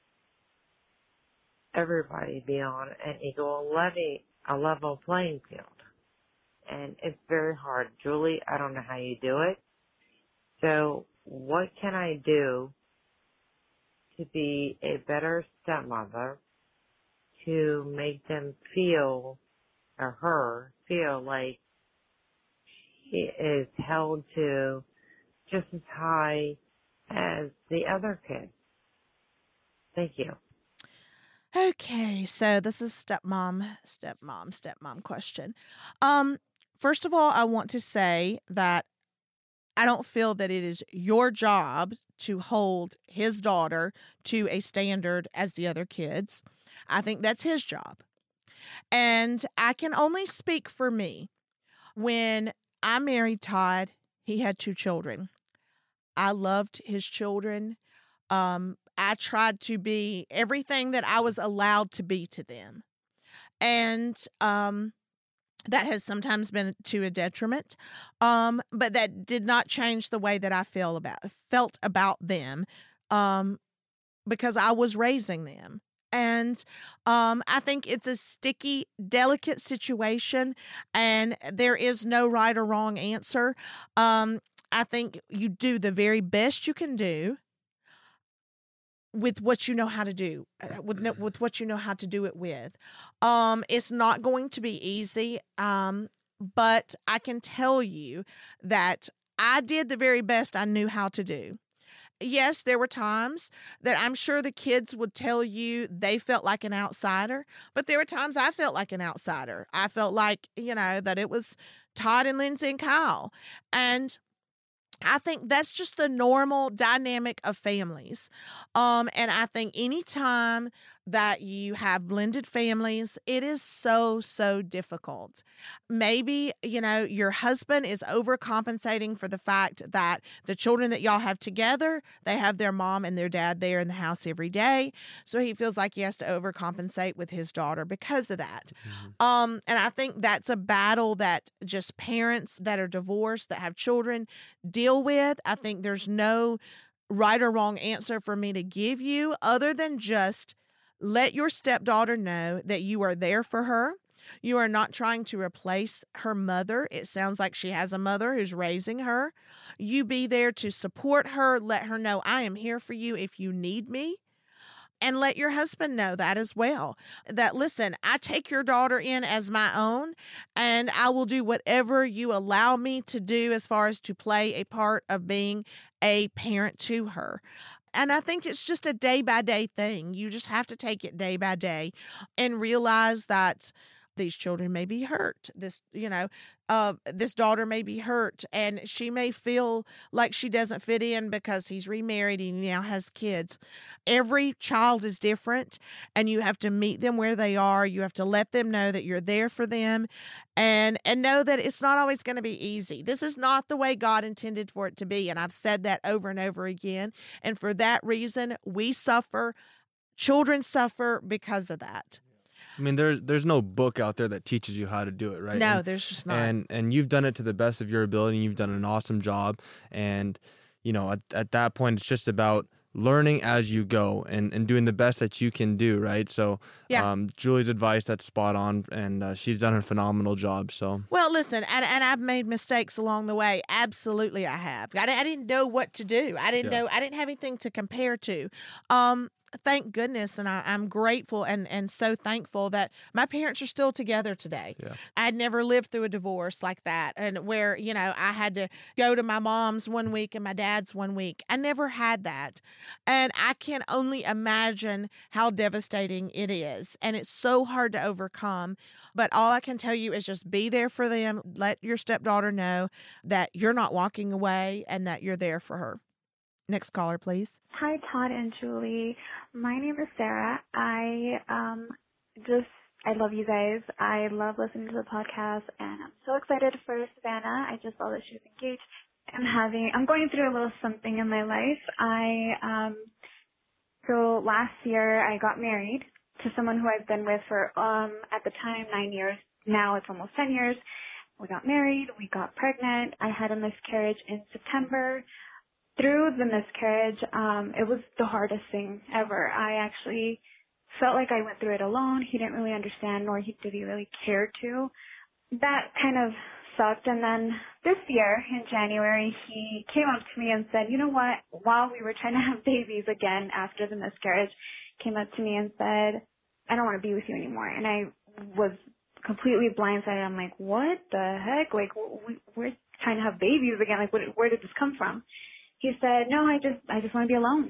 everybody be on an equal level, a level playing field? And it's very hard. Julie, I don't know how you do it. So what can I do to be a better stepmother, to make them feel, or her feel like she is held to just as high as the other kids? Thank you. Okay, so this is stepmom, stepmom, stepmom question. Um, first of all, I want to say that I don't feel that it is your job to hold his daughter to a standard as the other kids. I think that's his job. And I can only speak for me. When I married Todd, he had two children. I loved his children. Um, I tried to be everything that I was allowed to be to them. And um, that has sometimes been to a detriment. Um, but that did not change the way that I feel about felt about them, um, because I was raising them. And um, I think it's a sticky, delicate situation, and there is no right or wrong answer. Um, I think you do the very best you can do with what you know how to do, with with what you know how to do it with. Um, it's not going to be easy, um, but I can tell you that I did the very best I knew how to do. Yes, there were times that I'm sure the kids would tell you they felt like an outsider, but there were times I felt like an outsider. I felt like, you know, that it was Todd and Lindsay and Kyle. And I think that's just the normal dynamic of families. Um, and I think anytime that you have blended families, it is so, so difficult. Maybe, you know, your husband is overcompensating for the fact that the children that y'all have together, they have their mom and their dad there in the house every day. So he feels like he has to overcompensate with his daughter because of that. Mm-hmm. Um, and I think that's a battle that just parents that are divorced, that have children, deal with. I think there's no right or wrong answer for me to give you other than just let your stepdaughter know that you are there for her. You are not trying to replace her mother. It sounds like she has a mother who's raising her. You be there to support her. Let her know I am here for you if you need me. And let your husband know that as well. That, listen, I take your daughter in as my own, and I will do whatever you allow me to do as far as to play a part of being a parent to her. And I think it's just a day-by-day thing. You just have to take it day by day and realize that these children may be hurt. This, you know, uh, this daughter may be hurt, and she may feel like she doesn't fit in because he's remarried and he now has kids. Every child is different, and you have to meet them where they are. You have to let them know that you're there for them, and and know that it's not always going to be easy. This is not the way God intended for it to be, and I've said that over and over again. And for that reason, we suffer. Children suffer because of that. I mean, there's there's no book out there that teaches you how to do it, right? No, and, there's just not. And and you've done it to the best of your ability, and you've done an awesome job. And, you know, at, at that point, it's just about learning as you go and, and doing the best that you can do, right? So yeah. um, Julie's advice, that's spot on, and uh, she's done a phenomenal job. So Well, listen, and, and I've made mistakes along the way. Absolutely, I have. I, I didn't know what to do. I didn't yeah. know. I didn't have anything to compare to. Um, Thank goodness, and I, I'm grateful and, and so thankful that my parents are still together today. Yeah. I'd never lived through a divorce like that, and where, you know, I had to go to my mom's one week and my dad's one week. I never had that, and I can only imagine how devastating it is, and it's so hard to overcome. But all I can tell you is just be there for them. Let your stepdaughter know that you're not walking away and that you're there for her. Next caller, please. Hi, Todd and Julie. My name is Sarah. I um just I love you guys. I love listening to the podcast, and I'm so excited for Savannah. I just saw that she was engaged. I'm having I'm going through a little something in my life. I um so last year I got married to someone who I've been with for um at the time nine years. Now it's almost ten years. We got married. We got pregnant. I had a miscarriage in September. Through the miscarriage, um, it was the hardest thing ever. I actually felt like I went through it alone. He didn't really understand, nor he, did he really care to. That kind of sucked. And then this year, in January, he came up to me and said, you know what, while we were trying to have babies again after the miscarriage, came up to me and said, I don't want to be with you anymore. And I was completely blindsided. I'm like, what the heck? Like, we, we're trying to have babies again. Like, what, where did this come from? He said, no, I just, I just want to be alone.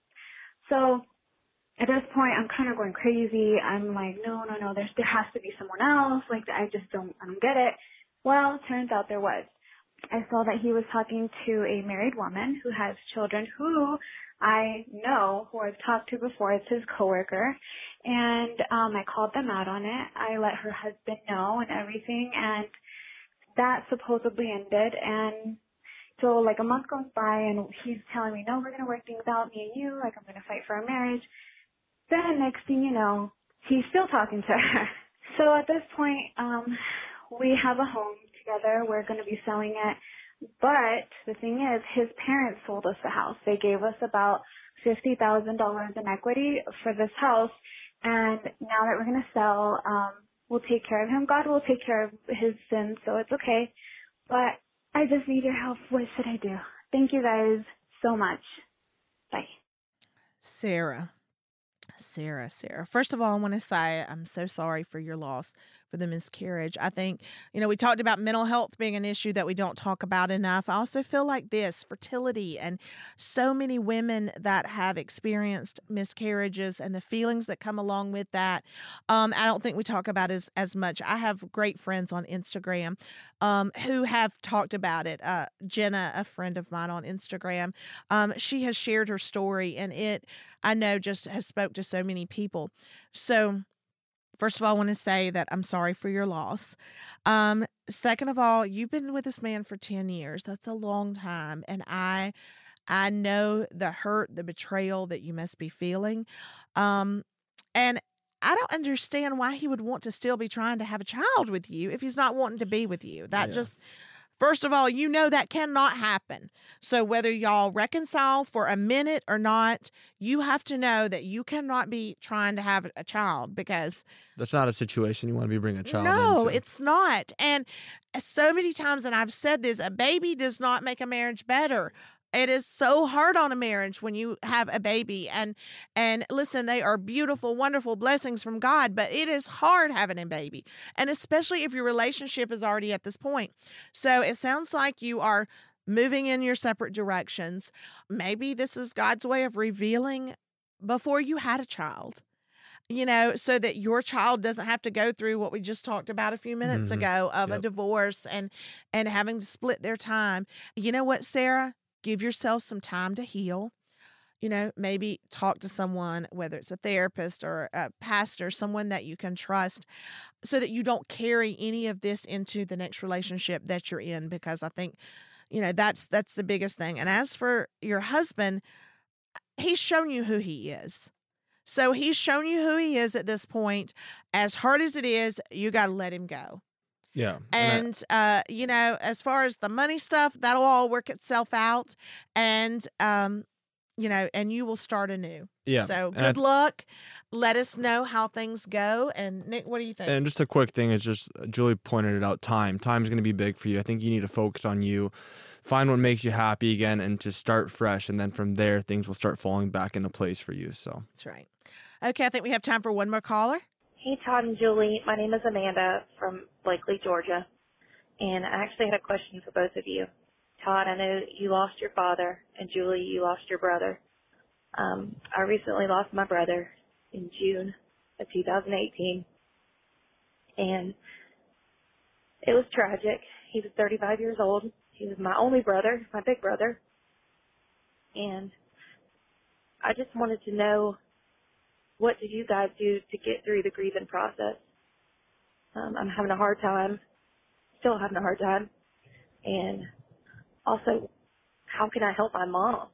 So at this point, I'm kind of going crazy. I'm like, no, no, no, there's, there has to be someone else. Like, I just don't, I don't get it. Well, turns out there was. I saw that he was talking to a married woman who has children who I know, who I've talked to before. It's his coworker. And, um, I called them out on it. I let her husband know and everything. And that supposedly ended. And so, like, a month goes by, and he's telling me, no, we're going to work things out, me and you. Like, I'm going to fight for our marriage. Then, next thing you know, he's still talking to her. So, at this point, um, we have a home together. We're going to be selling it. But the thing is, his parents sold us the house. They gave us about fifty thousand dollars in equity for this house. And now that we're going to sell, um, we'll take care of him. God will take care of his sins, so it's okay. But I just need your help. What should I do? Thank you guys so much. Bye. Sarah, Sarah, Sarah. First of all, I want to say I'm so sorry for your loss, for the miscarriage. I think, you know, we talked about mental health being an issue that we don't talk about enough. I also feel like this, fertility, and so many women that have experienced miscarriages and the feelings that come along with that, um, I don't think we talk about as, as much. I have great friends on Instagram um, who have talked about it. Uh, Jenna, a friend of mine on Instagram, um, she has shared her story, and it, I know, just has spoke to so many people. So first of all, I want to say that I'm sorry for your loss. Um, second of all, you've been with this man for ten years. That's a long time. And I, I know the hurt, the betrayal that you must be feeling. Um, and I don't understand why he would want to still be trying to have a child with you if he's not wanting to be with you. That Yeah. just... First of all, you know that cannot happen. So whether y'all reconcile for a minute or not, you have to know that you cannot be trying to have a child, because That's not a situation you want to be bringing a child no, into. it's not. And so many times, and I've said this, a baby does not make a marriage better. It is so hard on a marriage when you have a baby. And and listen, they are beautiful, wonderful blessings from God, but it is hard having a baby. And especially if your relationship is already at this point. So it sounds like you are moving in your separate directions. Maybe this is God's way of revealing before you had a child, you know, so that your child doesn't have to go through what we just talked about a few minutes Mhm. ago of a Yep. divorce and and having to split their time. You know what, Sarah? Give yourself some time to heal. You know, maybe talk to someone, whether it's a therapist or a pastor, someone that you can trust, so that you don't carry any of this into the next relationship that you're in, because I think, you know, that's that's the biggest thing. And as for your husband, he's shown you who he is. So he's shown you who he is at this point. As hard as it is, you got to let him go. Yeah. And And, uh, you know, as far as the money stuff, that'll all work itself out. And, um, you know, and you will start anew. Yeah, So and I- good luck. Let us know how things go. And Nick, what do you think? And just a quick thing is just Julie pointed it out. Time, time is going to be big for you. I think you need to focus on you, find what makes you happy again, and to start fresh. And then from there, things will start falling back into place for you. So That's right. Okay, I think we have time for one more caller. Hey, Todd and Julie. My name is Amanda from Blakely, Georgia. And I actually had a question for both of you. Todd, I know you lost your father, and Julie, you lost your brother. Um, I recently lost my brother in June of two thousand eighteen. And it was tragic. He was thirty-five years old. He was my only brother, my big brother. And I just wanted to know, what did you guys do to get through the grieving process? Um, I'm having a hard time, still having a hard time. And also, how can I help my mom?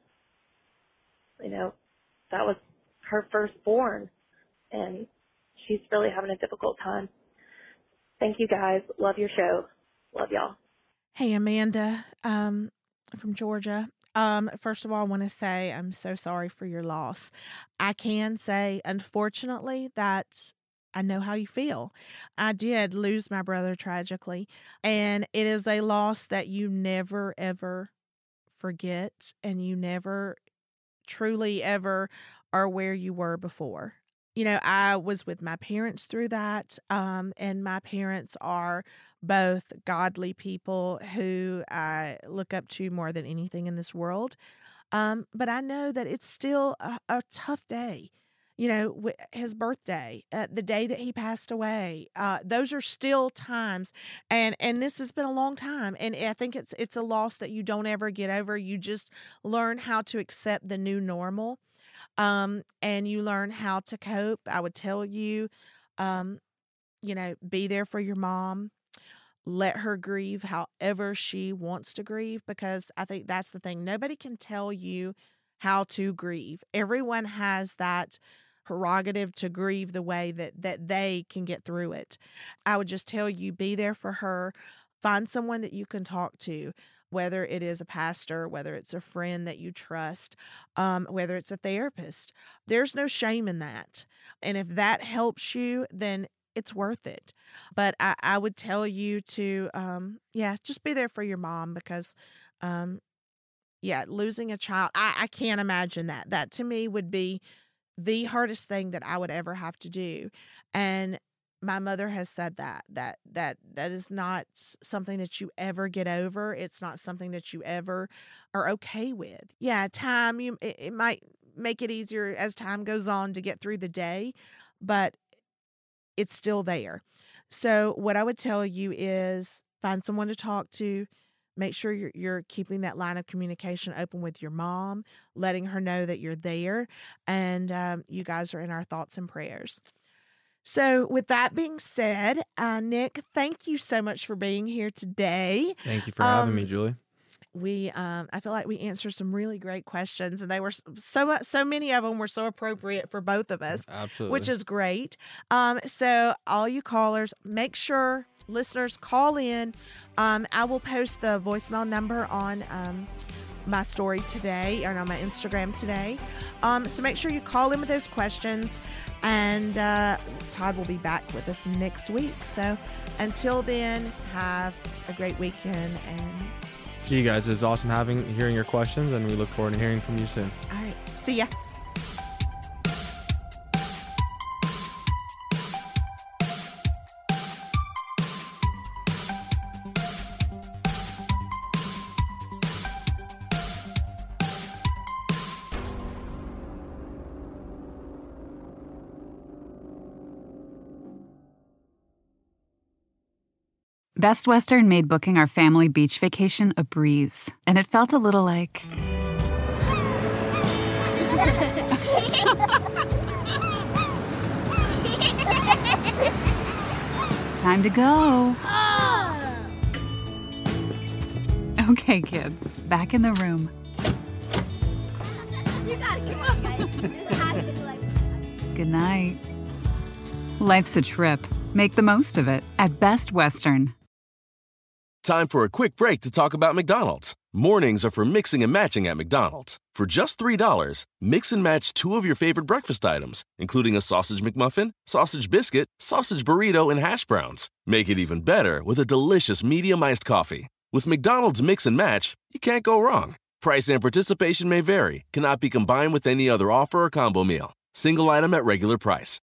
You know, that was her firstborn, and she's really having a difficult time. Thank you guys. Love your show. Love y'all. Hey, Amanda, um, from Georgia. Um, first of all, I want to say I'm so sorry for your loss. I can say, unfortunately, that I know how you feel. I did lose my brother tragically, and it is a loss that you never, ever forget, and you never truly ever are where you were before. You know, I was with my parents through that, um, and my parents are both godly people who I look up to more than anything in this world. Um, but I know that it's still a, a tough day. You know, w- his birthday, uh, the day that he passed away, uh, those are still times. And, and this has been a long time. And I think it's, it's a loss that you don't ever get over. You just learn how to accept the new normal. Um, and you learn how to cope. I would tell you, um, you know, be there for your mom. Let her grieve however she wants to grieve, because I think that's the thing. Nobody can tell you how to grieve. Everyone has that prerogative to grieve the way that, that they can get through it. I would just tell you, be there for her. Find someone that you can talk to, whether it is a pastor, whether it's a friend that you trust, um, whether it's a therapist. There's no shame in that. And if that helps you, then it's worth it. But I, I would tell you to, um, yeah, just be there for your mom, because, um, yeah, losing a child, I, I can't imagine that. That to me would be the hardest thing that I would ever have to do. And my mother has said that, that, that, that is not something that you ever get over. It's not something that you ever are okay with. Yeah, time, you, it, it might make it easier as time goes on to get through the day, but it's still there. So what I would tell you is find someone to talk to. Make sure you're, you're keeping that line of communication open with your mom, letting her know that you're there, and um, you guys are in our thoughts and prayers. So with that being said, uh, Nick, thank you so much for being here today. Thank you for um, having me, Julie. We, um, I feel like we answered some really great questions, and they were so much, so many of them were so appropriate for both of us, Absolutely. which is great. Um, so all you callers, make sure listeners call in. Um, I will post the voicemail number on um, my story today and on my Instagram today. Um, so make sure you call in with those questions, and uh, Todd will be back with us next week. So until then, have a great weekend, and See you guys. It's awesome having hearing your questions, and we look forward to hearing from you soon. all right, see ya. Best Western made booking our family beach vacation a breeze, and it felt a little like... Time to go. Okay, kids, back in the room. You gotta come on, guys. This has to be like. Good night. Life's a trip. Make the most of it at Best Western. Time for a quick break to talk about McDonald's. Mornings are for mixing and matching at McDonald's. For just three dollars, mix and match two of your favorite breakfast items, including a sausage McMuffin, sausage biscuit, sausage burrito, and hash browns. Make it even better with a delicious medium iced coffee. With McDonald's Mix and Match, you can't go wrong. Price and participation may vary, cannot be combined with any other offer or combo meal. Single item at regular price.